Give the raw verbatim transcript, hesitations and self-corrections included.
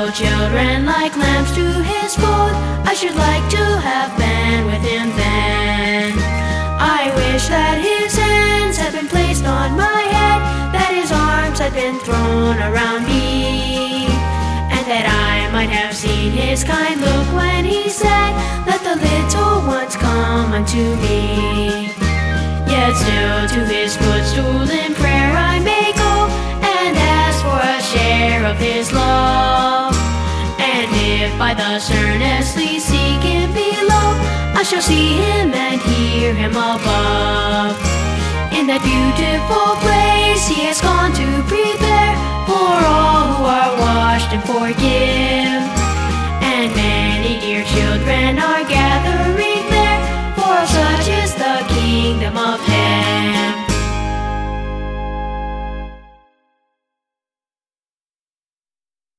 little children like lambs to his fold. I should like to have been with him then. I wish that his hands had been placed on my head, that his arms had been thrown around me, and that I might have seen his kind look when he said, "Let the little ones come unto me." Yet still to his footstool in prayer I may go, and ask for a share of his love. And if I thus earnestly seek him below, I shall see him and hear him above. In that beautiful place he has gone to prepare